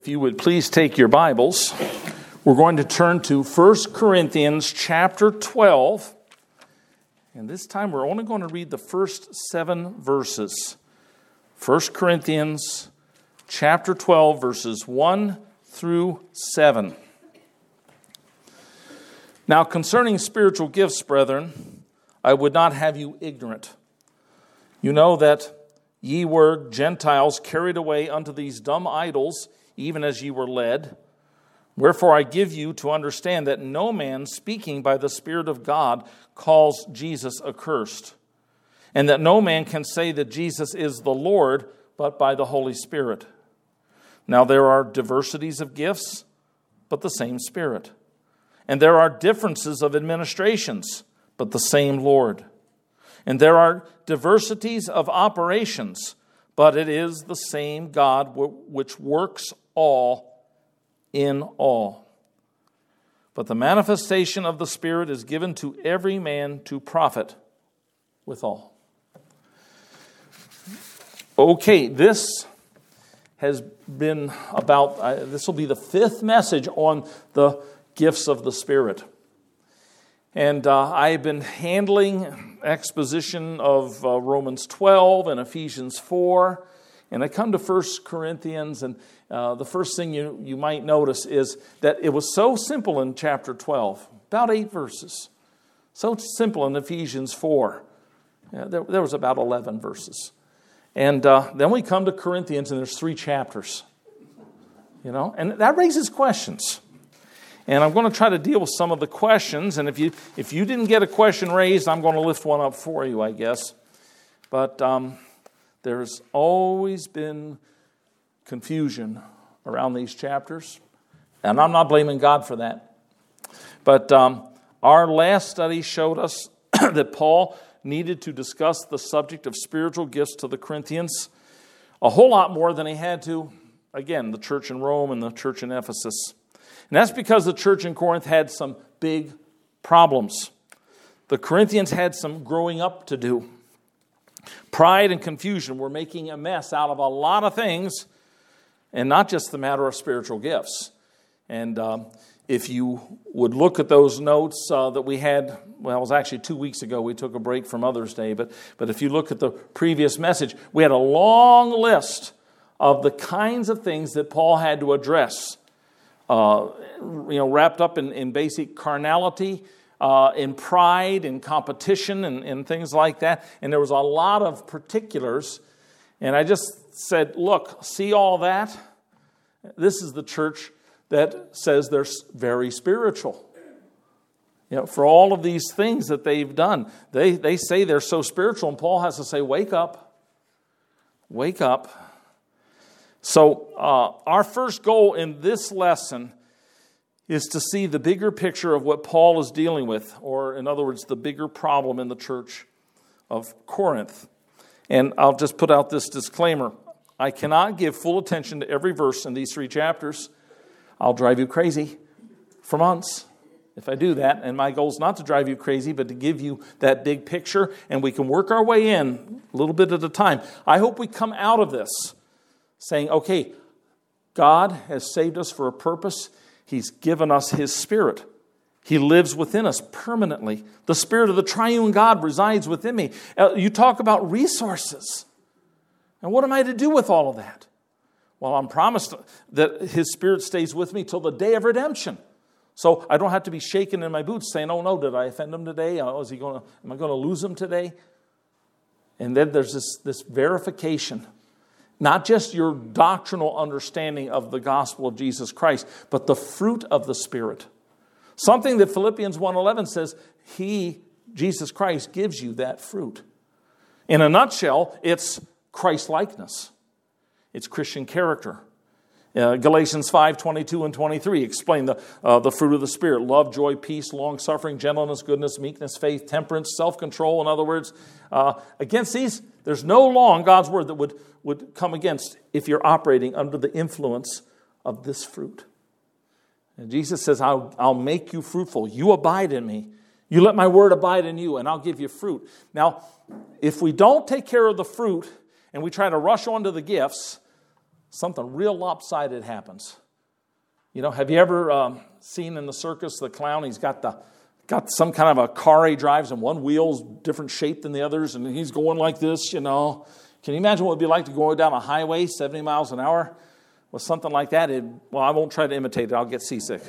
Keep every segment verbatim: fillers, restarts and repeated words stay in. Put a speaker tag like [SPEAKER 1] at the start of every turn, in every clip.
[SPEAKER 1] If you would please take your Bibles, we're going to turn to First Corinthians chapter twelve. And this time we're only going to read the first seven verses. First Corinthians chapter twelve, verses one through seven. Now concerning spiritual gifts, brethren, I would not have you ignorant. You know that ye were Gentiles carried away unto these dumb idols, even as ye were led. Wherefore I give you to understand that no man speaking by the Spirit of God calls Jesus accursed, and that no man can say that Jesus is the Lord but by the Holy Spirit. Now there are diversities of gifts, but the same Spirit. And there are differences of administrations, but the same Lord. And there are diversities of operations, but it is the same God which works all in all. But the manifestation of the Spirit is given to every man to profit withal. Okay, this has been about, uh, this will be the fifth message on the gifts of the Spirit. And uh, I've been handling exposition of uh, Romans twelve and Ephesians four. And I come to First Corinthians, and uh, the first thing you, you might notice is that it was so simple in chapter twelve, about eight verses. So simple in Ephesians four. Yeah, there, there was about eleven verses. And uh, then we come to Corinthians, and there's three chapters. You know, and that raises questions. And I'm going to try to deal with some of the questions. And if you if you didn't get a question raised, I'm going to lift one up for you, I guess. But um, there's always been confusion around these chapters. And I'm not blaming God for that. But um, our last study showed us that Paul needed to discuss the subject of spiritual gifts to the Corinthians a whole lot more than he had to, again, the church in Rome and the church in Ephesus. And that's because the church in Corinth had some big problems. The Corinthians had some growing up to do. Pride and confusion were making a mess out of a lot of things, and not just the matter of spiritual gifts. And um, if you would look at those notes uh, that we had, well, it was actually two weeks ago, we took a break from Mother's Day, but, but if you look at the previous message, we had a long list of the kinds of things that Paul had to address. Uh, you know, wrapped up in, in basic carnality, uh, in pride, in competition, and, and things like that. And there was a lot of particulars. And I just said, look, see all that? This is the church that says they're very spiritual. You know, for all of these things that they've done, they, they say they're so spiritual. And Paul has to say, wake up. Wake up. So uh, our first goal in this lesson is to see the bigger picture of what Paul is dealing with, or in other words, the bigger problem in the church of Corinth. And I'll just put out this disclaimer. I cannot give full attention to every verse in these three chapters. I'll drive you crazy for months if I do that. And my goal is not to drive you crazy, but to give you that big picture, and we can work our way in a little bit at a time. I hope we come out of this saying, okay, God has saved us for a purpose. He's given us His Spirit. He lives within us permanently. The Spirit of the triune God resides within me. Uh, you talk about resources. And what am I to do with all of that? Well, I'm promised that His Spirit stays with me till the day of redemption. So I don't have to be shaken in my boots saying, oh no, did I offend him today? Oh, is he going to, am I going to lose him today? And then there's this, this verification. Not just your doctrinal understanding of the gospel of Jesus Christ, but the fruit of the Spirit. Something that Philippians one eleven says, He, Jesus Christ, gives you that fruit. In a nutshell, it's Christ-likeness. It's Christian character. Uh, Galatians five twenty-two and twenty-three explain the, uh, the fruit of the Spirit. Love, joy, peace, long-suffering, gentleness, goodness, meekness, faith, temperance, self-control. In other words, uh, against these, there's no law in God's word that would, would come against if you're operating under the influence of this fruit. And Jesus says, I'll, I'll make you fruitful. You abide in me. You let my word abide in you, and I'll give you fruit. Now, if we don't take care of the fruit and we try to rush onto the gifts, something real lopsided happens. You know, have you ever um, seen in the circus the clown? He's got the got some kind of a car he drives, and one wheel's different shape than the others, and he's going like this, you know. Can you imagine what it would be like to go down a highway seventy miles an hour with something like that? It, well, I won't try to imitate it. I'll get seasick.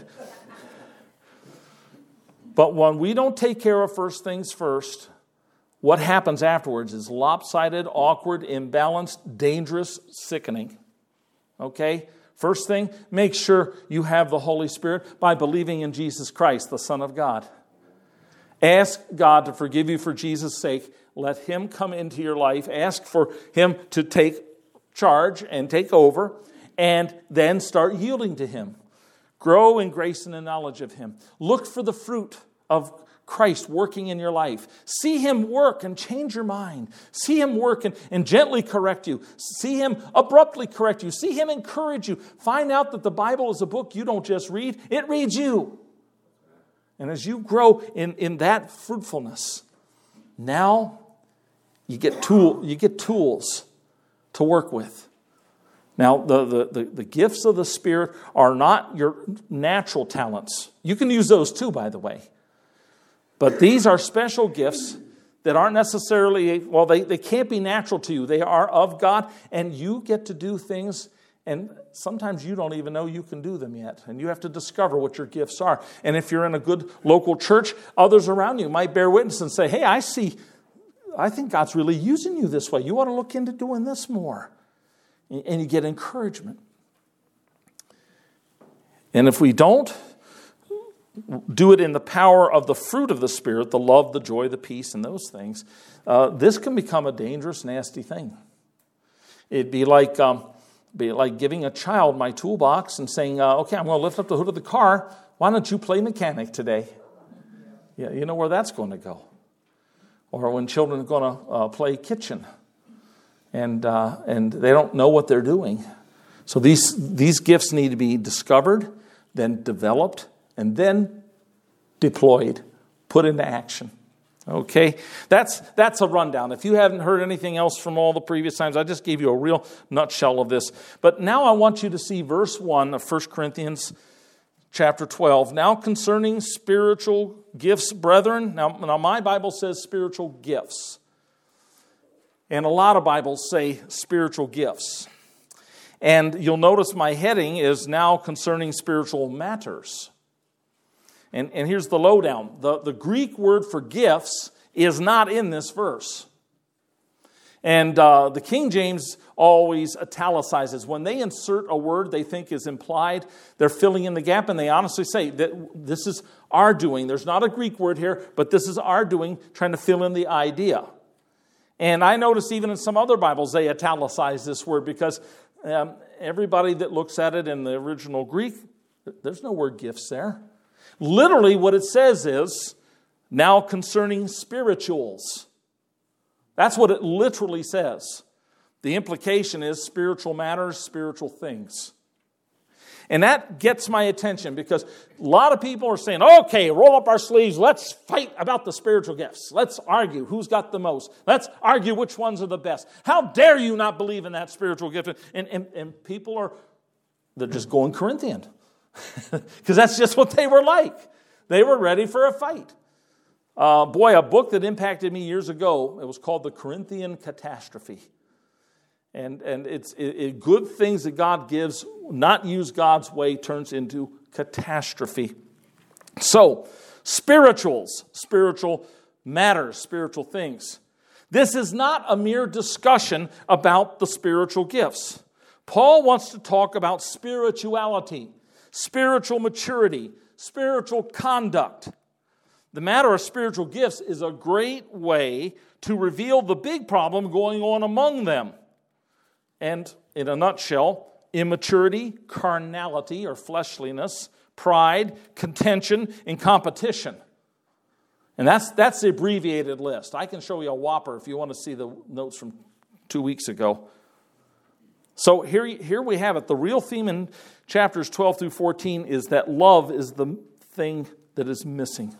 [SPEAKER 1] But when we don't take care of first things first, what happens afterwards is lopsided, awkward, imbalanced, dangerous, sickening. Okay? First thing, make sure you have the Holy Spirit by believing in Jesus Christ, the Son of God. Ask God to forgive you for Jesus' sake. Let Him come into your life. Ask for Him to take charge and take over, and then start yielding to Him. Grow in grace and in knowledge of Him. Look for the fruit of Christ working in your life. See Him work and change your mind. See Him work and, and gently correct you. See Him abruptly correct you. See Him encourage you. Find out that the Bible is a book you don't just read, it reads you. And as you grow in, in that fruitfulness, now you get tool you get tools to work with. Now, the, the, the, the gifts of the Spirit are not your natural talents. You can use those too, by the way. But these are special gifts that aren't necessarily, well, they, they can't be natural to you. They are of God, and you get to do things, and sometimes you don't even know you can do them yet. And you have to discover what your gifts are. And if you're in a good local church, others around you might bear witness and say, hey, I see, I think God's really using you this way. You ought to look into doing this more. And you get encouragement. And if we don't do it in the power of the fruit of the Spirit, the love, the joy, the peace, and those things, uh, this can become a dangerous, nasty thing. It'd be like um, be like giving a child my toolbox and saying, uh, okay, I'm going to lift up the hood of the car. Why don't you play mechanic today? Yeah, you know where that's going to go. Or when children are going to uh, play kitchen. And uh, and they don't know what they're doing. So these these gifts need to be discovered, then developed, and then deployed, put into action. Okay? That's that's a rundown. If you haven't heard anything else from all the previous times, I just gave you a real nutshell of this. But now I want you to see verse one of First Corinthians chapter twelve. Now concerning spiritual gifts, brethren. Now, now my Bible says spiritual gifts. And a lot of Bibles say spiritual gifts. And you'll notice my heading is now concerning spiritual matters. And, and here's the lowdown. The, the Greek word for gifts is not in this verse. And uh, the King James always italicizes. When they insert a word they think is implied, they're filling in the gap, and they honestly say that this is our doing. There's not a Greek word here, but this is our doing, trying to fill in the idea. And I notice even in some other Bibles, they italicize this word because um, everybody that looks at it in the original Greek, there's no word gifts there. Literally what it says is, now concerning spirituals. That's what it literally says. The implication is spiritual matters, spiritual things. And that gets my attention because a lot of people are saying, okay, roll up our sleeves. Let's fight about the spiritual gifts. Let's argue who's got the most. Let's argue which ones are the best. How dare you not believe in that spiritual gift? And, and, and people are, they're just going Corinthian. Because that's just what they were like. They were ready for a fight. Uh, boy, a book that impacted me years ago, it was called The Corinthian Catastrophe. And and it's it, it, good things that God gives, not use God's way, turns into catastrophe. So, spirituals, spiritual matters, spiritual things. This is not a mere discussion about the spiritual gifts. Paul wants to talk about spirituality, spiritual maturity, spiritual conduct. The matter of spiritual gifts is a great way to reveal the big problem going on among them. And in a nutshell, immaturity, carnality or fleshliness, pride, contention, and competition. And that's that's the abbreviated list. I can show you a whopper if you want to see the notes from two weeks ago. So here, here we have it. The real theme in chapters twelve through fourteen is that love is the thing that is missing.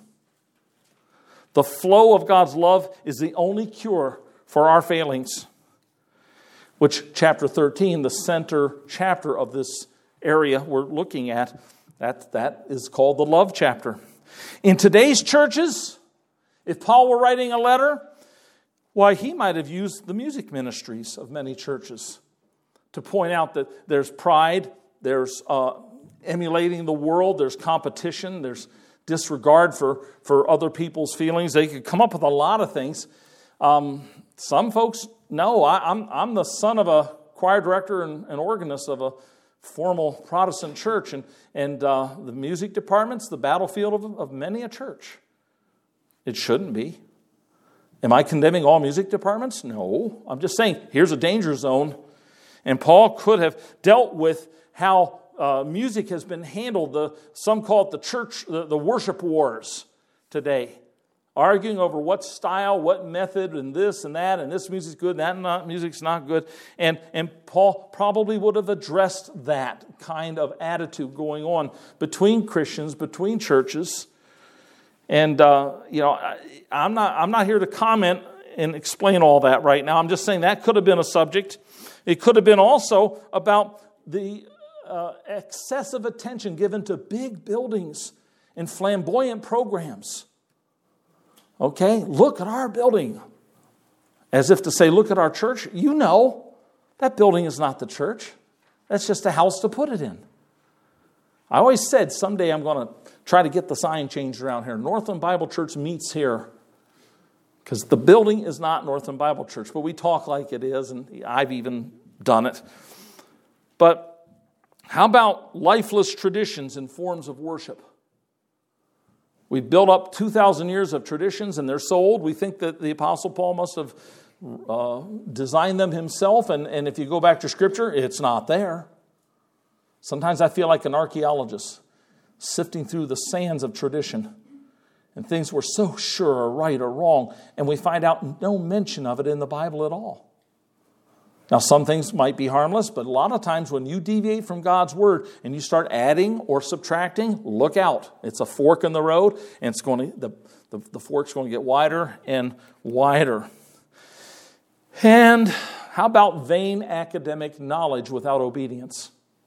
[SPEAKER 1] The flow of God's love is the only cure for our failings. which chapter thirteen, the center chapter of this area we're looking at, that, that is called the love chapter. In today's churches, if Paul were writing a letter, why, he might have used the music ministries of many churches to point out that there's pride, there's uh, emulating the world, there's competition, there's disregard for, for other people's feelings. They could come up with a lot of things. Um, some folks know I, I'm, I'm the son of a choir director and, and organist of a formal Protestant church, and, and uh, the music department's the battlefield of, of many a church. It shouldn't be. Am I condemning all music departments? No. I'm just saying, here's a danger zone. And Paul could have dealt with how uh, music has been handled. The, some call it the church, the, the worship wars today. Arguing over what style, what method, and this and that, and this music's good, and that not, music's not good. And, and Paul probably would have addressed that kind of attitude going on between Christians, between churches. And, uh, you know, I, I'm not I'm not here to comment and explain all that right now. I'm just saying that could have been a subject. It could have been also about the uh, excessive attention given to big buildings and flamboyant programs. Okay, look at our building. As if to say, look at our church. You know, that building is not the church. That's just a house to put it in. I always said someday I'm going to try to get the sign changed around here. Northland Bible Church meets here. Because the building is not Northland Bible Church, but we talk like it is, and I've even done it. But how about lifeless traditions and forms of worship? We've built up two thousand years of traditions, and they're so old, we think that the Apostle Paul must have uh, designed them himself, and, and if you go back to Scripture, it's not there. Sometimes I feel like an archaeologist sifting through the sands of tradition, and things we're so sure are right or wrong, and we find out no mention of it in the Bible at all. Now, some things might be harmless, but a lot of times when you deviate from God's Word and you start adding or subtracting, look out. It's a fork in the road, and it's going to the, the, the fork's going to get wider and wider. And how about vain academic knowledge without obedience?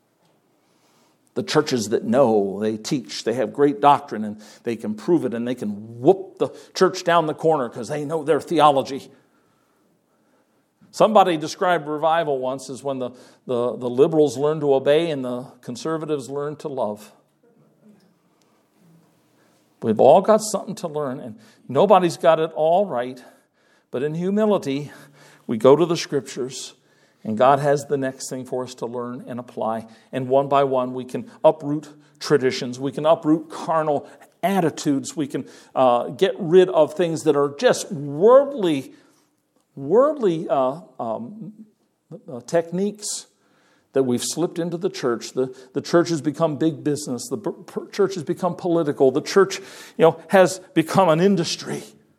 [SPEAKER 1] The churches that know, they teach, they have great doctrine, and they can prove it, and they can whoop the church down the corner because they know their theology. Somebody described revival once as when the, the, the liberals learn to obey and the conservatives learn to love. We've all got something to learn, and nobody's got it all right. But in humility, we go to the Scriptures, and God has the next thing for us to learn and apply. And one by one, we can uproot traditions. We can uproot carnal attitudes. We can uh, get rid of things that are just worldly, worldly uh, um, uh, techniques that we've slipped into the church. The, the church has become big business. The b- church has become political. The church, you know, has become an industry.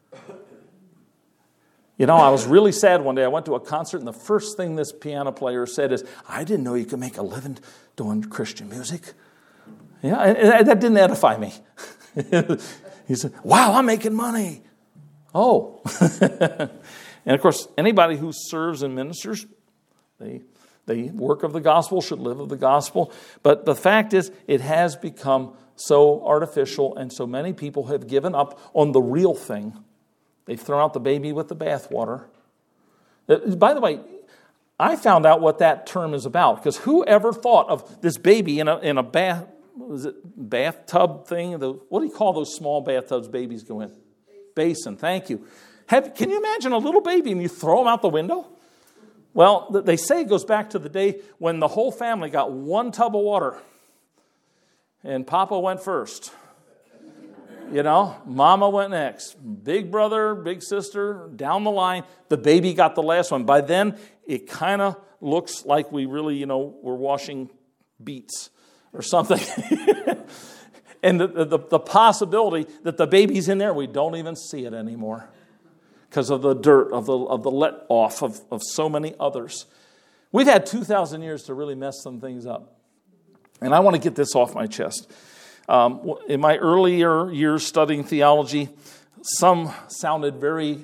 [SPEAKER 1] You know, I was really sad one day. I went to a concert, and the first thing this piano player said is, I didn't know you could make a living doing Christian music. Yeah, and that didn't edify me. He said, wow, I'm making money. Oh. And of course, anybody who serves and ministers, they, they work of the gospel, should live of the gospel. But the fact is, it has become so artificial, and so many people have given up on the real thing. They've thrown out the baby with the bathwater. By the way, I found out what that term is about, because who ever thought of this baby in a in a bath, was it bathtub thing? The, what do you call those small bathtubs babies go in? Basin, thank you. Have, can you imagine a little baby and you throw him out the window? Well, they say it goes back to the day when the whole family got one tub of water, and Papa went first. You know, Mama went next. Big brother, big sister, down the line. The baby got the last one. By then, it kind of looks like we really, you know, we're washing beets or something. And the, the, the possibility that the baby's in there, we don't even see it anymore because of the dirt, of the of the let-off of, of so many others. We've had two thousand years to really mess some things up. And I want to get this off my chest. Um, in my earlier years studying theology, some sounded very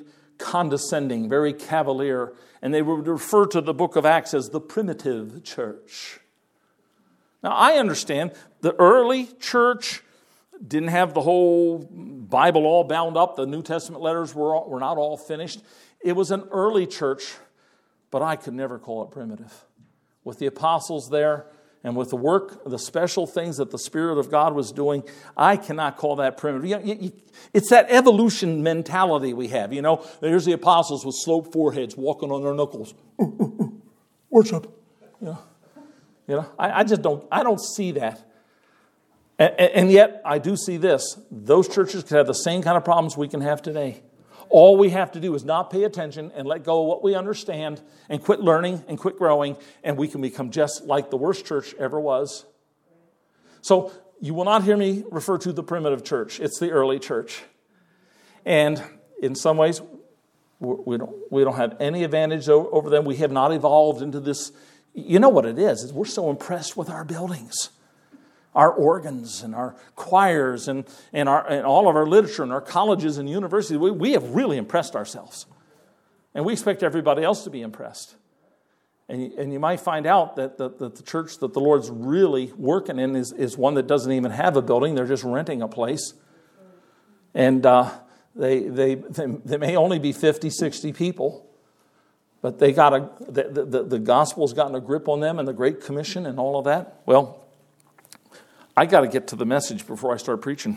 [SPEAKER 1] condescending, very cavalier. And they would refer to the book of Acts as the primitive church. Now, I understand the early church didn't have the whole Bible all bound up. The New Testament letters were, all, were not all finished. It was an early church, but I could never call it primitive. With the apostles there and with the work, the special things that the Spirit of God was doing, I cannot call that primitive. You, you, you, it's that evolution mentality we have. You know, there's the apostles with sloped foreheads walking on their knuckles. Ooh, ooh, ooh. Worship. You know, you know I, I just don't, I don't see that. And, and yet, I do see this. Those churches could have the same kind of problems we can have today. All we have to do is not pay attention and let go of what we understand and quit learning and quit growing, and we can become just like the worst church ever was. So you will not hear me refer to the primitive church. It's the early church. And in some ways, we don't, we don't have any advantage over them. We have not evolved into this. You know what it is, is we're so impressed with our buildings. Our organs and our choirs and, and, our, and all of our literature and our colleges and universities, we, we have really impressed ourselves. And we expect everybody else to be impressed. And you, and you might find out that the, that the church that the Lord's really working in is, is one that doesn't even have a building. They're just renting a place. And uh, they, they, they, they may only be fifty, sixty people. But they got a, the, the, the gospel's gotten a grip on them and the Great Commission and all of that. Well, I got to get to the message before I start preaching.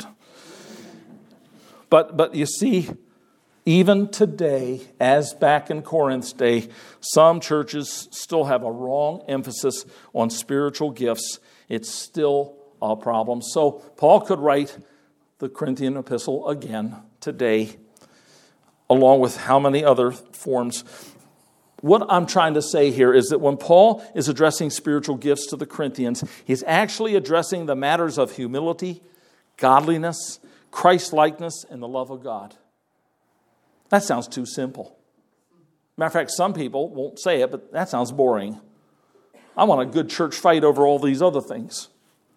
[SPEAKER 1] But but you see, even today, as back in Corinth's day, some churches still have a wrong emphasis on spiritual gifts. It's still a problem. So Paul could write the Corinthian epistle again today, along with how many other forms. What I'm trying to say here is that when Paul is addressing spiritual gifts to the Corinthians, he's actually addressing the matters of humility, godliness, Christ-likeness, and the love of God. That sounds too simple. Matter of fact, some people won't say it, but that sounds boring. I want a good church fight over all these other things.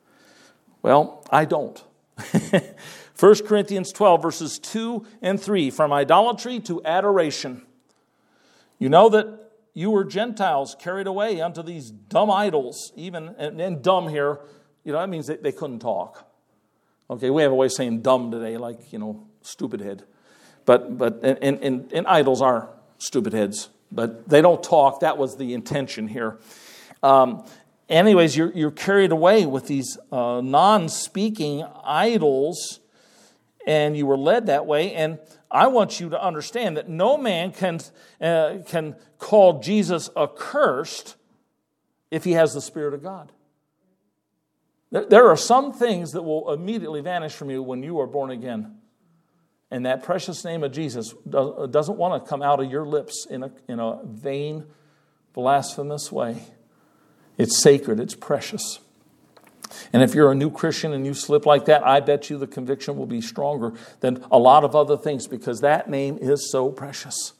[SPEAKER 1] Well, I don't. First Corinthians twelve, verses two and three, from idolatry to adoration. You know that you were Gentiles carried away unto these dumb idols, even, and, and dumb here, you know, that means they, they couldn't talk. Okay, we have a way of saying dumb today, like, you know, stupid head. But, but, and, and, and idols are stupid heads, but they don't talk. That was the intention here. Um, anyways, you're, you're carried away with these uh, non-speaking idols, and you were led that way, and I want you to understand that no man can, uh, can call Jesus accursed if he has the Spirit of God. There, there are some things that will immediately vanish from you when you are born again. And that precious name of Jesus does, doesn't want to come out of your lips in a, in a vain, blasphemous way. It's sacred. It's precious. And if you're a new Christian and you slip like that, I bet you the conviction will be stronger than a lot of other things because that name is so precious.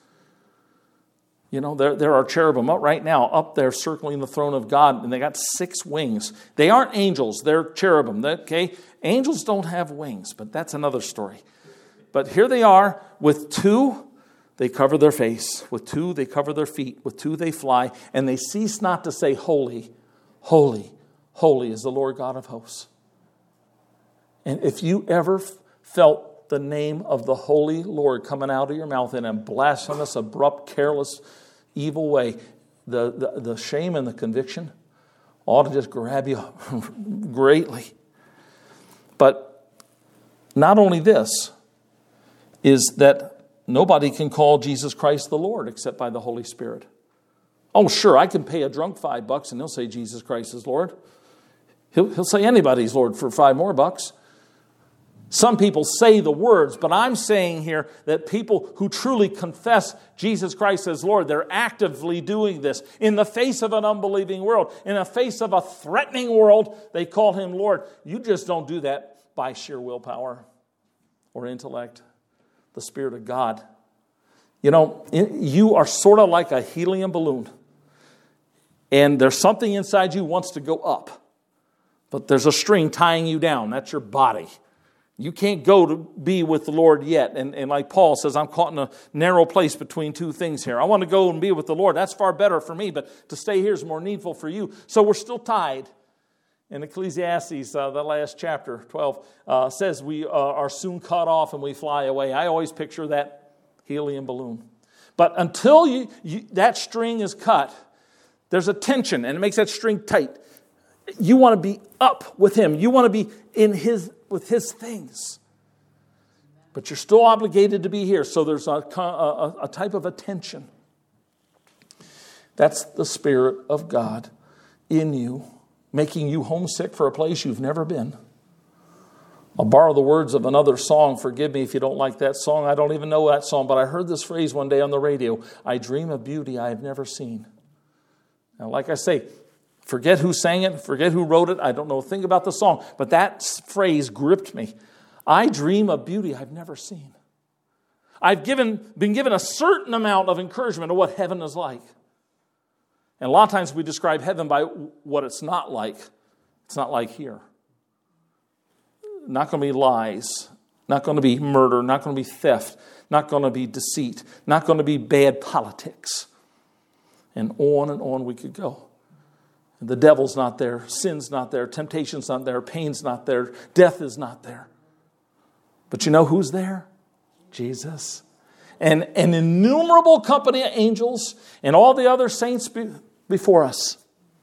[SPEAKER 1] You know, there, there are cherubim up right now up there circling the throne of God, and they got six wings. They aren't angels, they're cherubim. Okay? Angels don't have wings, but that's another story. But here they are with two, they cover their face. With two, they cover their feet. With two, they fly. And they cease not to say, holy, holy, holy is the Lord God of hosts. And if you ever felt the name of the Holy Lord coming out of your mouth in a blasphemous, abrupt, careless, evil way, the, the, the shame and the conviction ought to just grab you greatly. But not only this, is that nobody can call Jesus Christ the Lord except by the Holy Spirit. Oh, sure, I can pay a drunk five bucks and he'll say Jesus Christ is Lord. He'll, he'll say anybody's Lord for five more bucks. Some people say the words, but I'm saying here that people who truly confess Jesus Christ as Lord, they're actively doing this in the face of an unbelieving world. In the face of a threatening world, they call him Lord. You just don't do that by sheer willpower or intellect. The Spirit of God. You know, you are sort of like a helium balloon. And there's something inside you wants to go up. But there's a string tying you down. That's your body. You can't go to be with the Lord yet. And, and like Paul says, I'm caught in a narrow place between two things here. I want to go and be with the Lord. That's far better for me, but to stay here is more needful for you. So we're still tied. In Ecclesiastes, uh, the last chapter, twelve, uh, says we uh, are soon cut off and we fly away. I always picture that helium balloon. But until you, you that string is cut, there's a tension, and it makes that string tight. You want to be up with Him. You want to be in His with His things. But you're still obligated to be here. So there's a, a, a type of a tension. That's the Spirit of God in you, making you homesick for a place you've never been. I'll borrow the words of another song. Forgive me if you don't like that song. I don't even know that song, but I heard this phrase one day on the radio. I dream of beauty I have never seen. Now, like I say, forget who sang it, forget who wrote it. I don't know a thing about the song, but that phrase gripped me. I dream of beauty I've never seen. I've given, been given a certain amount of encouragement of what heaven is like. And a lot of times we describe heaven by what it's not like. It's not like here. Not going to be lies. Not going to be murder. Not going to be theft. Not going to be deceit. Not going to be bad politics. And on and on we could go. The devil's not there. Sin's not there. Temptation's not there. Pain's not there. Death is not there. But you know who's there? Jesus. And an innumerable company of angels and all the other saints be, before us.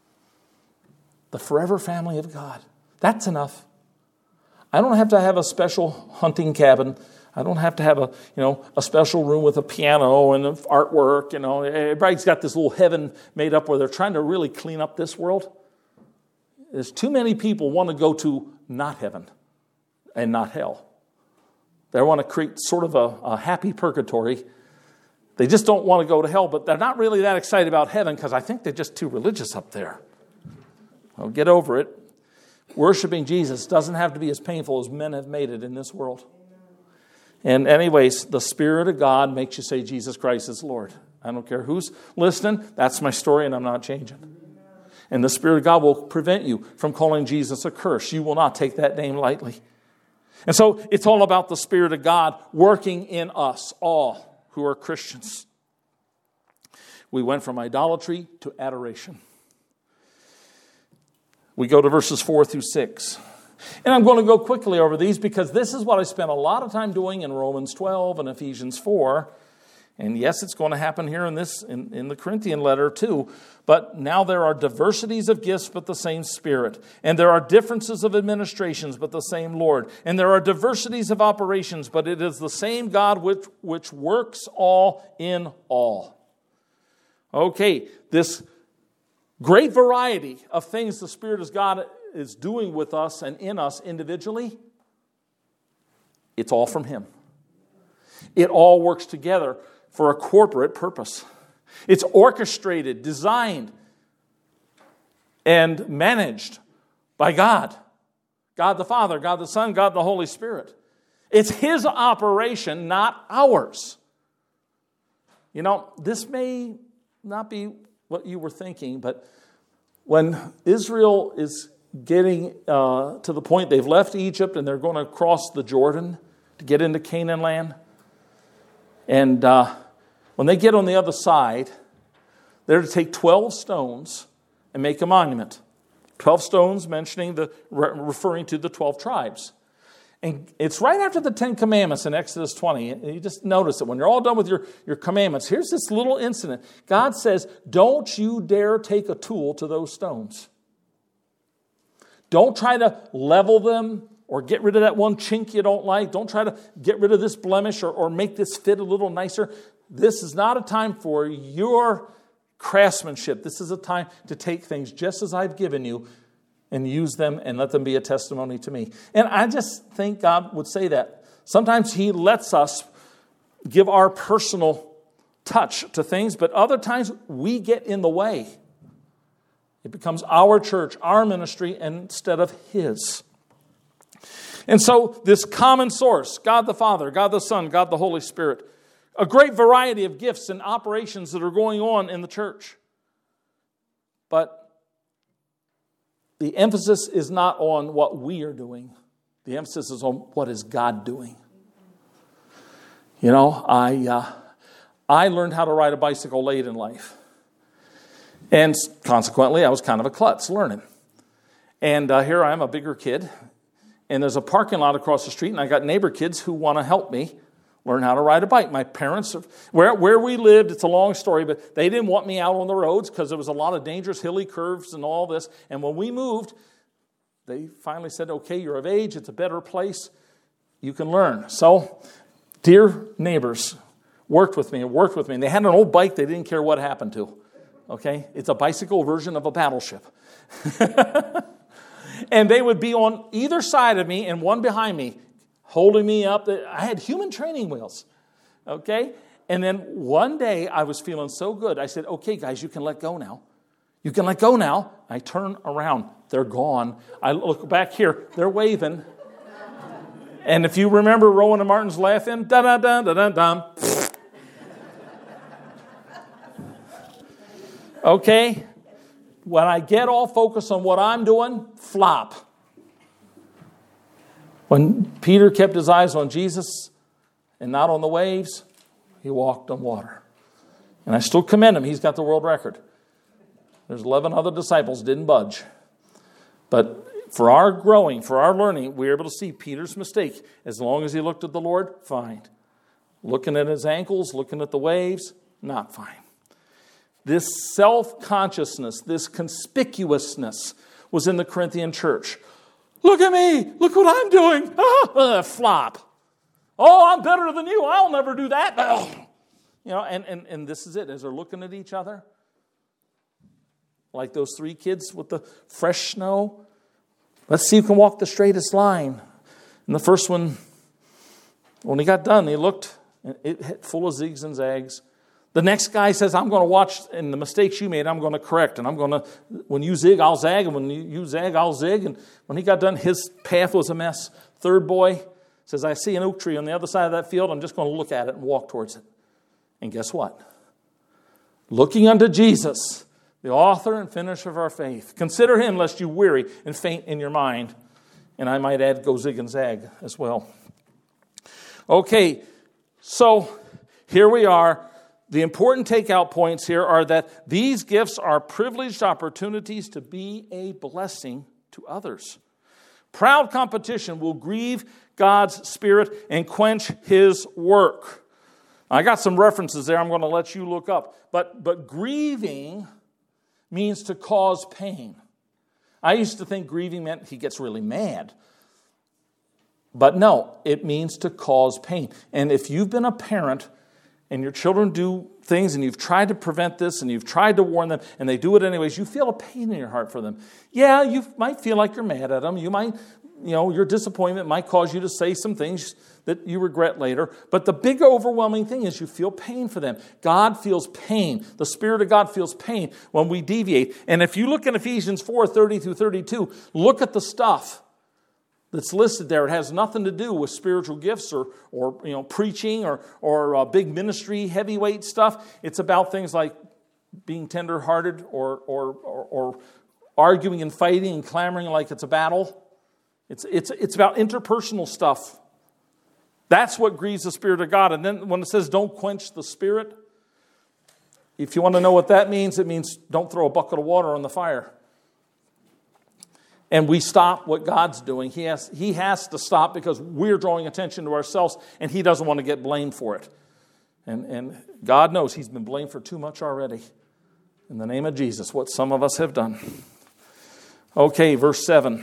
[SPEAKER 1] The forever family of God. That's enough. I don't have to have a special hunting cabin. I don't have to have a, you know, a special room with a piano and artwork. You know, everybody's got this little heaven made up where they're trying to really clean up this world. There's too many people want to go to not heaven and not hell. They want to create sort of a, a happy purgatory. They just don't want to go to hell, but they're not really that excited about heaven because I think they're just too religious up there. Well, get over it. Worshiping Jesus doesn't have to be as painful as men have made it in this world. And anyways, the Spirit of God makes you say Jesus Christ is Lord. I don't care who's listening. That's my story, and I'm not changing. And the Spirit of God will prevent you from calling Jesus a curse. You will not take that name lightly. And so it's all about the Spirit of God working in us, all who are Christians. We went from idolatry to adoration. We go to verses four through six. And I'm going to go quickly over these because this is what I spent a lot of time doing in Romans twelve and Ephesians four. And yes, it's going to happen here in this in, in the Corinthian letter too. But now there are diversities of gifts, but the same Spirit. And there are differences of administrations, but the same Lord. And there are diversities of operations, but it is the same God which, which works all in all. Okay, this great variety of things the Spirit of God is doing with us and in us individually, it's all from Him. It all works together for a corporate purpose. It's orchestrated, designed, and managed by God. God the Father, God the Son, God the Holy Spirit. It's His operation, not ours. You know, this may not be what you were thinking, but when Israel is getting uh, to the point they've left Egypt and they're going to cross the Jordan to get into Canaan land, and uh, when they get on the other side, they're to take twelve stones and make a monument. twelve stones mentioning the referring to the twelve tribes. And it's right after the Ten Commandments in Exodus twenty. And you just notice that when you're all done with your, your commandments, here's this little incident. God says, don't you dare take a tool to those stones. Don't try to level them or get rid of that one chink you don't like. Don't try to get rid of this blemish or, or make this fit a little nicer. This is not a time for your craftsmanship. This is a time to take things just as I've given you and use them and let them be a testimony to me. And I just think God would say that. Sometimes He lets us give our personal touch to things, but other times we get in the way. It becomes our church, our ministry, instead of His. And so this common source, God the Father, God the Son, God the Holy Spirit, a great variety of gifts and operations that are going on in the church. But the emphasis is not on what we are doing. The emphasis is on what is God doing. You know, I uh, I learned how to ride a bicycle late in life. And consequently, I was kind of a klutz learning. And uh, here I am, a bigger kid. And there's a parking lot across the street, and I got neighbor kids who want to help me learn how to ride a bike. My parents, where, where we lived, it's a long story, but they didn't want me out on the roads because there was a lot of dangerous hilly curves and all this. And when we moved, they finally said, okay, you're of age, it's a better place, you can learn. So, dear neighbors, worked with me and worked with me. And they had an old bike they didn't care what happened to. Okay? It's a bicycle version of a battleship. And they would be on either side of me and one behind me, holding me up. I had human training wheels. Okay? And then one day I was feeling so good. I said, okay, guys, you can let go now. You can let go now. I turn around. They're gone. I look back here. They're waving. And if you remember Rowan and Martin's laughing, da-da-da-da-da-dum. Okay? When I get all focused on what I'm doing, flop. When Peter kept his eyes on Jesus and not on the waves, he walked on water. And I still commend him. He's got the world record. There's eleven other disciples didn't budge. But for our growing, for our learning, we were able to see Peter's mistake. As long as he looked at the Lord, fine. Looking at his ankles, looking at the waves, not fine. This self-consciousness, this conspicuousness was in the Corinthian church. Look at me. Look what I'm doing. Ah, flop. Oh, I'm better than you. I'll never do that. Oh. You know, and, and, and this is it. As they're looking at each other, like those three kids with the fresh snow. Let's see who can walk the straightest line. And the first one, when he got done, he looked, it full of zigs and zags. The next guy says, I'm going to watch, and the mistakes you made, I'm going to correct. And I'm going to, when you zig, I'll zag. And when you, you zag, I'll zig. And when he got done, his path was a mess. Third boy says, I see an oak tree on the other side of that field. I'm just going to look at it and walk towards it. And guess what? Looking unto Jesus, the author and finisher of our faith. Consider him lest you weary and faint in your mind. And I might add, go zig and zag as well. Okay, so here we are. The important takeout points here are that these gifts are privileged opportunities to be a blessing to others. Proud competition will grieve God's Spirit and quench His work. I got some references there I'm going to let you look up. But, but grieving means to cause pain. I used to think grieving meant he gets really mad. But no, it means to cause pain. And if you've been a parent and your children do things and you've tried to prevent this and you've tried to warn them and they do it anyways, you feel a pain in your heart for them. Yeah, you might feel like you're mad at them. You might, you know, your disappointment might cause you to say some things that you regret later. But the big overwhelming thing is you feel pain for them. God feels pain. The Spirit of God feels pain when we deviate. And if you look in Ephesians four, thirty through thirty-two, look at the stuff that's listed there. It has nothing to do with spiritual gifts or, or you know, preaching or, or uh, big ministry, heavyweight stuff. It's about things like being tender-hearted or, or, or, or arguing and fighting and clamoring like it's a battle. It's, it's, it's about interpersonal stuff. That's what grieves the Spirit of God. And then when it says don't quench the Spirit, if you want to know what that means, it means don't throw a bucket of water on the fire. And we stop what God's doing. He has, he has to stop because we're drawing attention to ourselves and He doesn't want to get blamed for it. And, and God knows He's been blamed for too much already. In the name of Jesus, what some of us have done. Okay, verse seven.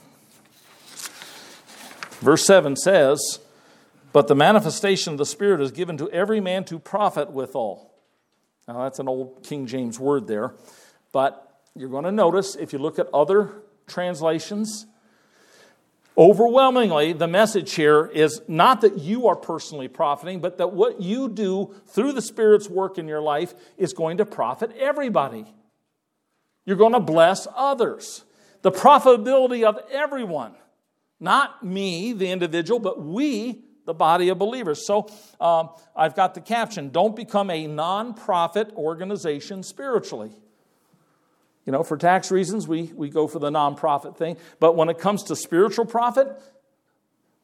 [SPEAKER 1] Verse seven says, but the manifestation of the Spirit is given to every man to profit withal. Now that's an old King James word there. But you're going to notice if you look at other translations, overwhelmingly the message here is not that you are personally profiting, but that what you do through the Spirit's work in your life is going to profit everybody. You're going to bless others. The profitability of everyone. Not me, the individual, but we, the body of believers. So um, I've got the caption, don't become a non-profit organization spiritually. You know, for tax reasons, we, we go for the non-profit thing. But when it comes to spiritual profit,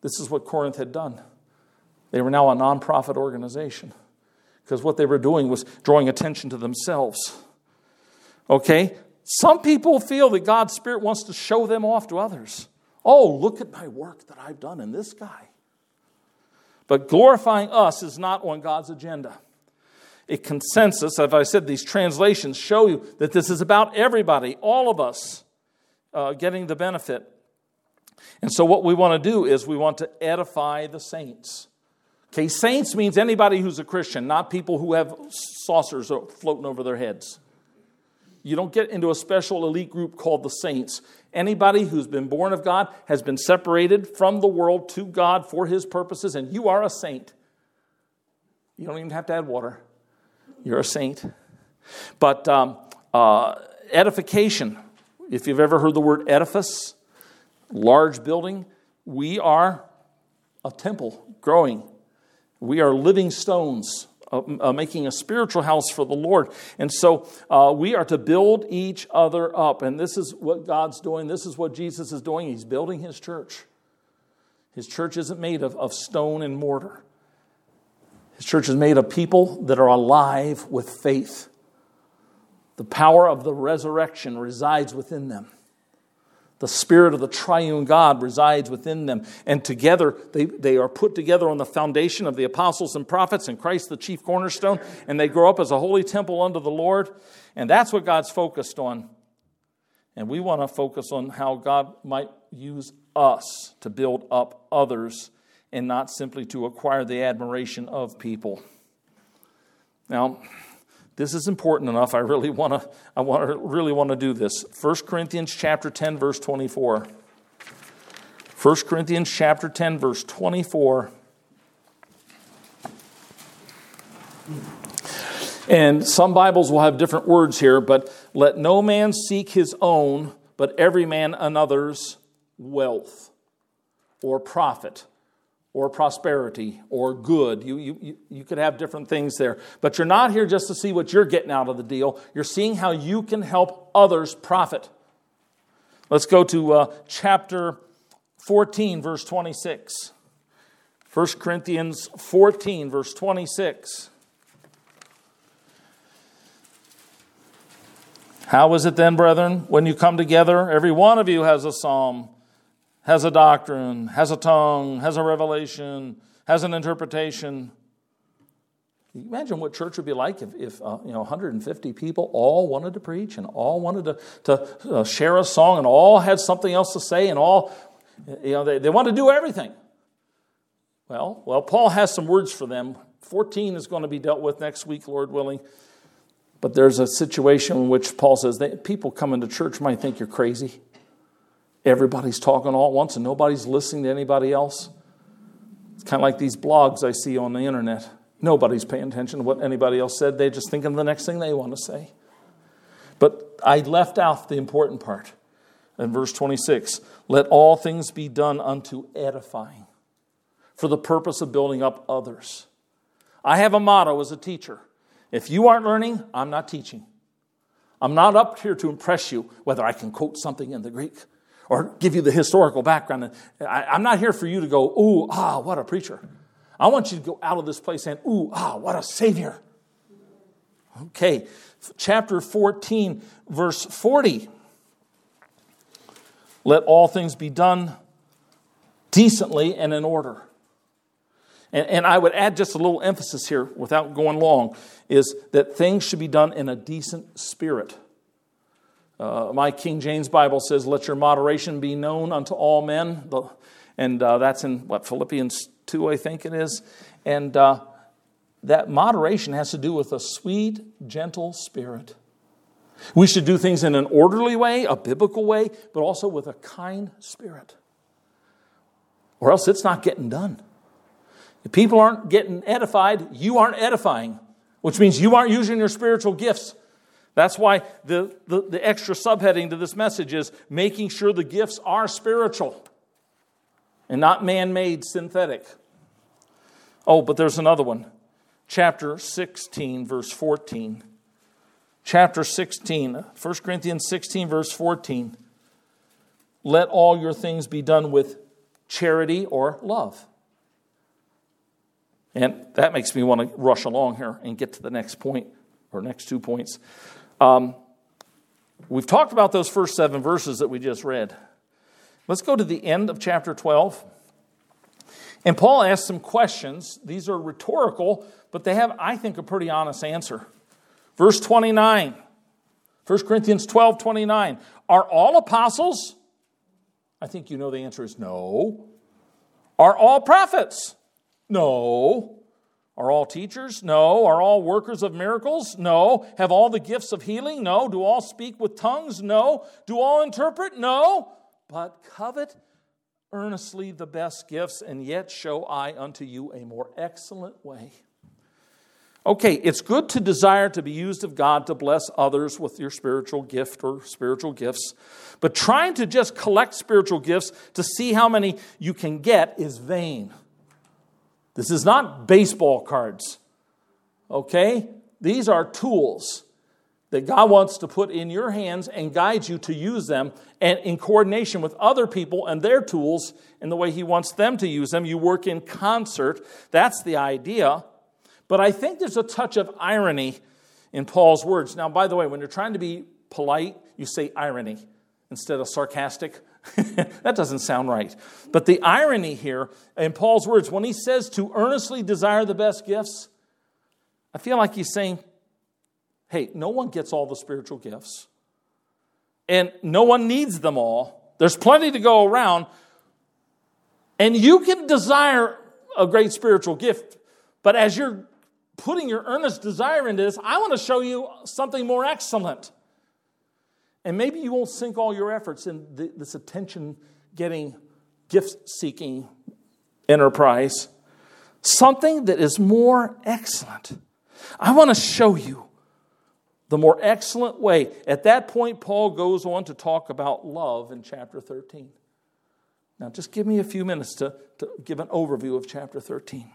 [SPEAKER 1] This is what Corinth had done. They were now a nonprofit organization because what they were doing was drawing attention to themselves. Okay? Some people feel that God's Spirit wants to show them off to others. Oh, look at my work that I've done in this guy. But glorifying us is not on God's agenda. A consensus, as I said, these translations show you that this is about everybody, all of us, uh, getting the benefit. And so what we want to do is we want to edify the saints. Okay, saints means anybody who's a Christian, not people who have saucers floating over their heads. You don't get into a special elite group called the saints. Anybody who's been born of God has been separated from the world to God for His purposes, and you are a saint. You don't even have to add water. You're a saint. But um, uh, edification, if you've ever heard the word edifice, large building, we are a temple growing. We are living stones, uh, uh, making a spiritual house for the Lord. And so uh, we are to build each other up. And this is what God's doing. This is what Jesus is doing. He's building His church. His church isn't made of, of stone and mortar. His church is made of people that are alive with faith. The power of the resurrection resides within them. The Spirit of the triune God resides within them. And together, they, they are put together on the foundation of the apostles and prophets and Christ the chief cornerstone. And they grow up as a holy temple unto the Lord. And that's what God's focused on. And we want to focus on how God might use us to build up others and not simply to acquire the admiration of people. Now, this is important enough. I really want to. I want to really want to do this. First Corinthians chapter ten, verse twenty-four. First Corinthians chapter ten, verse twenty-four. And some Bibles will have different words here, but let no man seek his own, but every man another's wealth, or profit, or prosperity, or good. You, you, you could have different things there. But you're not here just to see what you're getting out of the deal. You're seeing how you can help others profit. Let's go to uh, chapter fourteen, verse twenty-six. First Corinthians fourteen, verse twenty-six. How is it then, brethren, when you come together, every one of you has a psalm, has a doctrine, has a tongue, has a revelation, has an interpretation. Can you imagine what church would be like if, if uh, you know, one hundred fifty people all wanted to preach and all wanted to, to uh, share a song and all had something else to say and all, you know, they, they want to do everything. Well, well, Paul has some words for them. fourteen is going to be dealt with next week, Lord willing. But there's a situation in which Paul says that people coming to church might think you're crazy. Everybody's talking all at once and nobody's listening to anybody else. It's kind of like these blogs I see on the internet. Nobody's paying attention to what anybody else said. They're just thinking of the next thing they want to say. But I left out the important part. In verse twenty-six, let all things be done unto edifying, for the purpose of building up others. I have a motto as a teacher. If you aren't learning, I'm not teaching. I'm not up here to impress you, whether I can quote something in the Greek or give you the historical background. I, I'm not here for you to go, ooh, ah, what a preacher. I want you to go out of this place saying, ooh, ah, what a Savior. Okay, chapter fourteen, verse forty. Let all things be done decently and in order. And, and I would add just a little emphasis here without going long, is that things should be done in a decent spirit. Uh, my King James Bible says, let your moderation be known unto all men. The, and uh, that's in, what, Philippians two, I think it is. And uh, that moderation has to do with a sweet, gentle spirit. We should do things in an orderly way, a biblical way, but also with a kind spirit. Or else it's not getting done. If people aren't getting edified, you aren't edifying, which means you aren't using your spiritual gifts. That's why the, the, the extra subheading to this message is making sure the gifts are spiritual and not man-made, synthetic. Oh, but there's another one. Chapter sixteen, verse fourteen. Chapter sixteen, First Corinthians sixteen, verse fourteen. Let all your things be done with charity, or love. And that makes me want to rush along here and get to the next point, or next two points. Um, we've talked about those first seven verses that we just read. Let's go to the end of chapter twelve. And Paul asks some questions. These are rhetorical, but they have, I think, a pretty honest answer. Verse twenty-nine, First Corinthians twelve, twenty-nine. Are all apostles? I think you know the answer is no. Are all prophets? No. Are all teachers? No. Are all workers of miracles? No. Have all the gifts of healing? No. Do all speak with tongues? No. Do all interpret? No. But covet earnestly the best gifts, and yet show I unto you a more excellent way. Okay, it's good to desire to be used of God to bless others with your spiritual gift or spiritual gifts. But trying to just collect spiritual gifts to see how many you can get is vain. This is not baseball cards. Okay? These are tools that God wants to put in your hands and guide you to use them, and in coordination with other people and their tools in the way He wants them to use them. You work in concert. That's the idea. But I think there's a touch of irony in Paul's words. Now, by the way, when you're trying to be polite, you say irony instead of sarcastic. That doesn't sound right. But the irony here in Paul's words, when he says to earnestly desire the best gifts, I feel like he's saying, hey, no one gets all the spiritual gifts. And no one needs them all. There's plenty to go around. And you can desire a great spiritual gift. But as you're putting your earnest desire into this, I want to show you something more excellent. And maybe you won't sink all your efforts in this attention-getting, gift-seeking enterprise. Something that is more excellent. I want to show you the more excellent way. At that point, Paul goes on to talk about love in chapter thirteen. Now, just give me a few minutes to, to give an overview of chapter thirteen.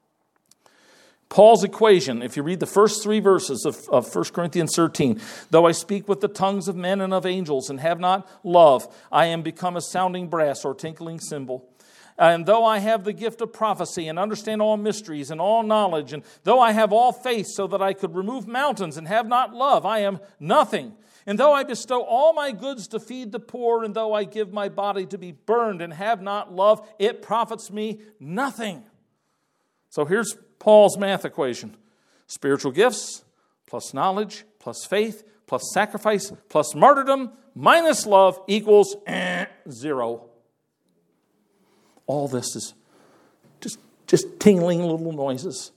[SPEAKER 1] Paul's equation, if you read the first three verses of, of First Corinthians thirteen, though I speak with the tongues of men and of angels and have not love, I am become a sounding brass or tinkling cymbal. And though I have the gift of prophecy and understand all mysteries and all knowledge, and though I have all faith so that I could remove mountains and have not love, I am nothing. And though I bestow all my goods to feed the poor, and though I give my body to be burned and have not love, it profits me nothing. So here's Paul's math equation. Spiritual gifts plus knowledge plus faith plus sacrifice plus martyrdom minus love equals eh, zero. All this is just, just tingling little noises.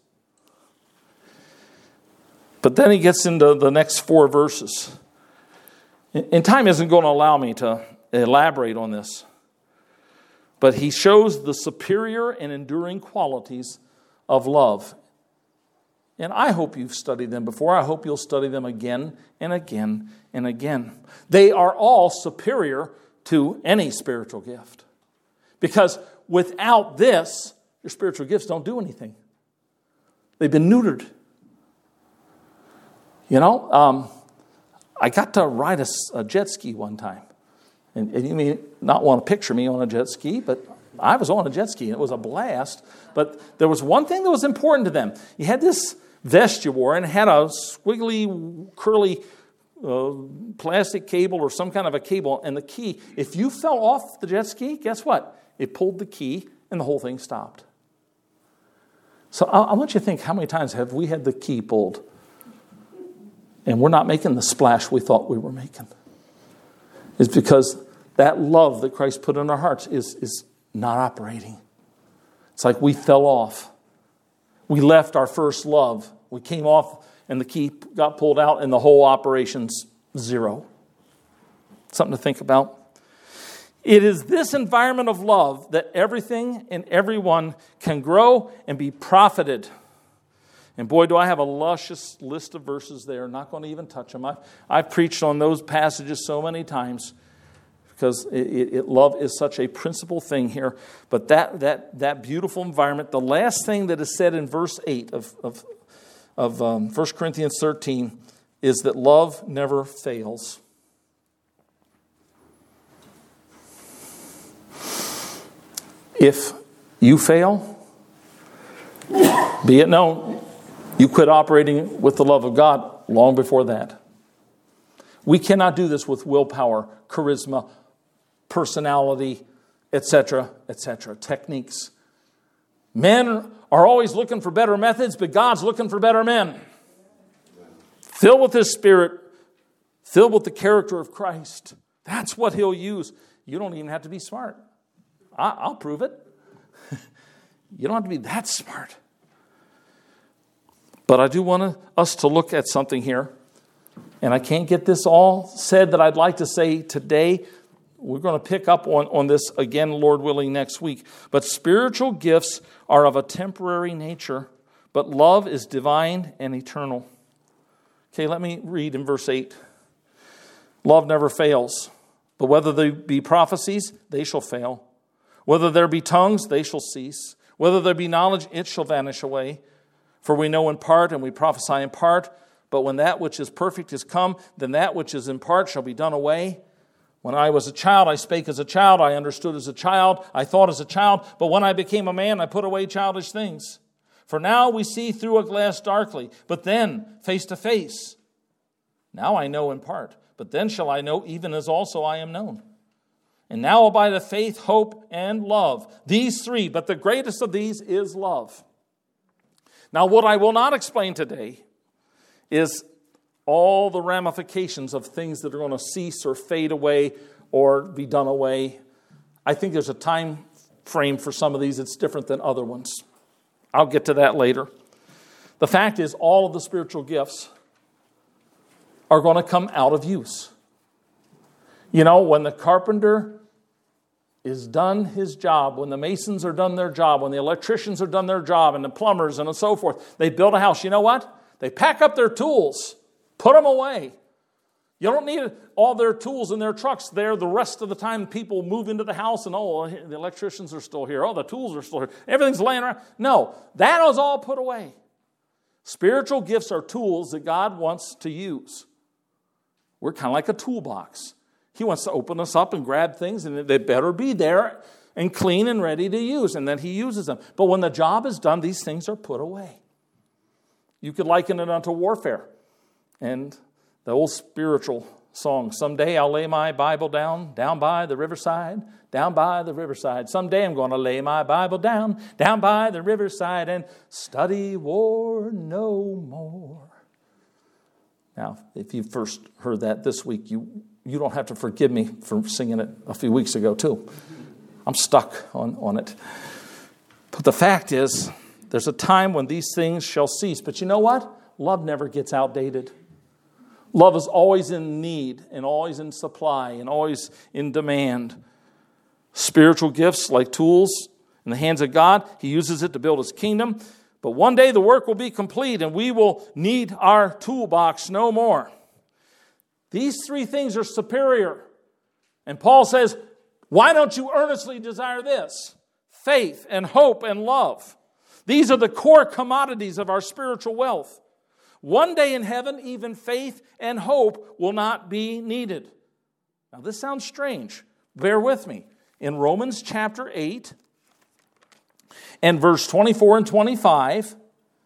[SPEAKER 1] But then he gets into the next four verses. And time isn't going to allow me to elaborate on this. But he shows the superior and enduring qualities of love. And I hope you've studied them before. I hope you'll study them again and again and again. They are all superior to any spiritual gift. Because without this, your spiritual gifts don't do anything. They've been neutered. You know, um, I got to ride a, a jet ski one time. And, and you may not want to picture me on a jet ski, but I was on a jet ski, and it was a blast. But there was one thing that was important to them. You had this vest you wore, and it had a squiggly, curly uh, plastic cable or some kind of a cable. And the key, if you fell off the jet ski, guess what? It pulled the key, and the whole thing stopped. So I, I want you to think, how many times have we had the key pulled, and we're not making the splash we thought we were making? It's because that love that Christ put in our hearts is, is not operating. It's like we fell off. We left our first love. We came off and the key got pulled out and the whole operation's zero. Something to think about. It is this environment of love that everything and everyone can grow and be profited. And boy, do I have a luscious list of verses there. Not going to even touch them. I've, I've preached on those passages so many times because it, it, it, love is such a principal thing here. But that that that beautiful environment, the last thing that is said in verse eight of, of, of um, First Corinthians thirteen is that love never fails. If you fail, be it known, you quit operating with the love of God long before that. We cannot do this with willpower, charisma, personality, et cetera, et cetera, techniques. Men are always looking for better methods, but God's looking for better men. Filled with His Spirit, filled with the character of Christ. That's what He'll use. You don't even have to be smart. I, I'll prove it. You don't have to be that smart. But I do want us to look at something here. And I can't get this all said that I'd like to say today. We're going to pick up on, on this again, Lord willing, next week. But spiritual gifts are of a temporary nature, but love is divine and eternal. Okay, let me read in verse eight. Love never fails, but whether there be prophecies, they shall fail. Whether there be tongues, they shall cease. Whether there be knowledge, it shall vanish away. For we know in part, and we prophesy in part, but when that which is perfect is come, then that which is in part shall be done away. When I was a child, I spake as a child, I understood as a child, I thought as a child, but when I became a man, I put away childish things. For now we see through a glass darkly, but then face to face. Now I know in part, but then shall I know even as also I am known. And now abideth faith, hope, and love. These three, but the greatest of these is love. Now what I will not explain today is all the ramifications of things that are going to cease or fade away or be done away. I think there's a time frame for some of these that's different than other ones. I'll get to that later. The fact is, all of the spiritual gifts are going to come out of use. You know, when the carpenter is done his job, when the masons are done their job, when the electricians are done their job, and the plumbers and so forth, they build a house. You know what? They pack up their tools. Put them away. You don't need all their tools in their trucks there the rest of the time people move into the house and, oh, the electricians are still here. Oh, the tools are still here. Everything's laying around. No, that was all put away. Spiritual gifts are tools that God wants to use. We're kind of like a toolbox. He wants to open us up and grab things, and they better be there and clean and ready to use, and then He uses them. But when the job is done, these things are put away. You could liken it unto warfare. And the old spiritual song, someday I'll lay my Bible down, down by the riverside, down by the riverside. Someday I'm going to lay my Bible down, down by the riverside and study war no more. Now, if you first heard that this week, you, you don't have to forgive me for singing it a few weeks ago too. I'm stuck on, on it. But the fact is, there's a time when these things shall cease. But you know what? Love never gets outdated. Love is always in need and always in supply and always in demand. Spiritual gifts like tools in the hands of God. He uses it to build His kingdom. But one day the work will be complete and we will need our toolbox no more. These three things are superior. And Paul says, why don't you earnestly desire this? Faith and hope and love. These are the core commodities of our spiritual wealth. One day in heaven, even faith and hope will not be needed. Now, this sounds strange. Bear with me. In Romans chapter eight and verse twenty-four and twenty-five,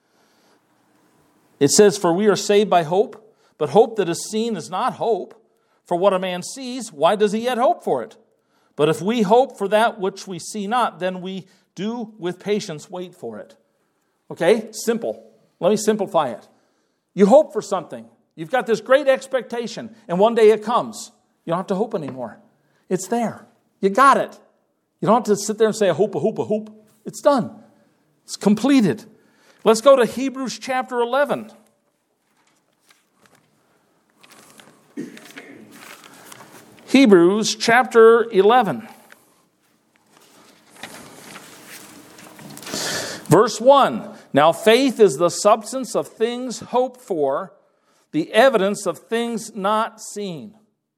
[SPEAKER 1] it says, for we are saved by hope, but hope that is seen is not hope. For what a man sees, why does he yet hope for it? But if we hope for that which we see not, then we do with patience wait for it. Okay, simple. Let me simplify it. You hope for something. You've got this great expectation, and one day it comes. You don't have to hope anymore. It's there. You got it. You don't have to sit there and say, I hope, I hope, I hope. It's done. It's completed. Let's go to Hebrews chapter eleven. Hebrews chapter eleven. Verse one. Now faith is the substance of things hoped for, the evidence of things not seen.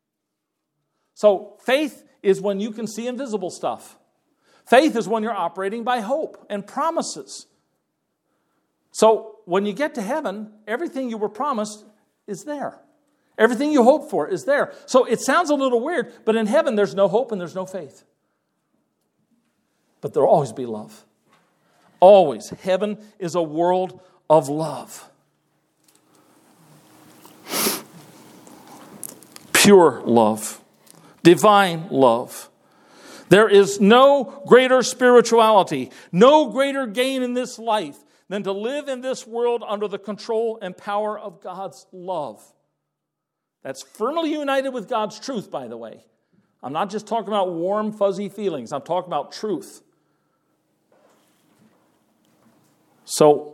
[SPEAKER 1] So faith is when you can see invisible stuff. Faith is when you're operating by hope and promises. So when you get to heaven, everything you were promised is there. Everything you hope for is there. So it sounds a little weird, but in heaven there's no hope and there's no faith. but there'll always be love. Always. Heaven is a world of love. Pure love. Divine love. There is no greater spirituality, no greater gain in this life than to live in this world under the control and power of God's love. That's firmly united with God's truth, by the way. I'm not just talking about warm, fuzzy feelings. I'm talking about truth. So,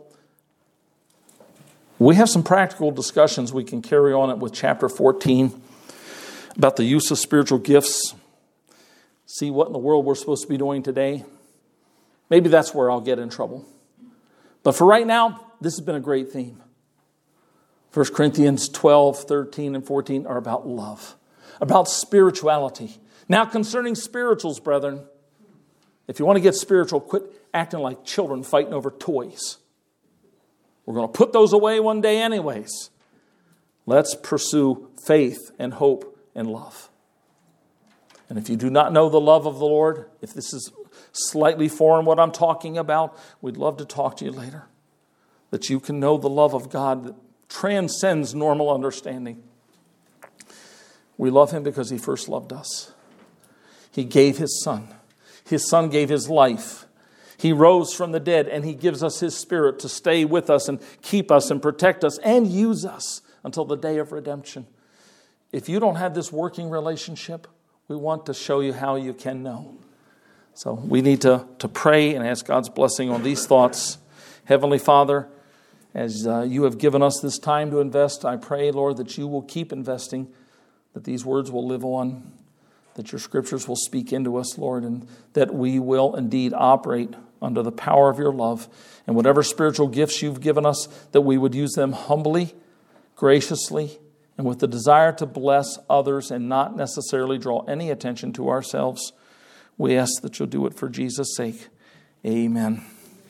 [SPEAKER 1] we have some practical discussions we can carry on with chapter fourteen about the use of spiritual gifts. See what in the world we're supposed to be doing today. Maybe that's where I'll get in trouble. But for right now, this has been a great theme. First Corinthians twelve, thirteen, and fourteen are about love, about spirituality. Now concerning spirituals, brethren, if you want to get spiritual, quit acting like children fighting over toys. We're going to put those away one day anyways. Let's pursue faith and hope and love. And if you do not know the love of the Lord, if this is slightly foreign what I'm talking about, we'd love to talk to you later. That you can know the love of God that transcends normal understanding. We love Him because He first loved us. He gave His Son. His Son gave His life. He rose from the dead, and He gives us His Spirit to stay with us and keep us and protect us and use us until the day of redemption. If you don't have this working relationship, we want to show you how you can know. So we need to, to pray and ask God's blessing on these thoughts. Heavenly Father, as uh, you have given us this time to invest, I pray, Lord, that you will keep investing, that these words will live on, that your scriptures will speak into us, Lord, and that we will indeed operate under the power of your love. And whatever spiritual gifts you've given us, that we would use them humbly, graciously, and with the desire to bless others and not necessarily draw any attention to ourselves. We ask that you'll do it for Jesus' sake. Amen.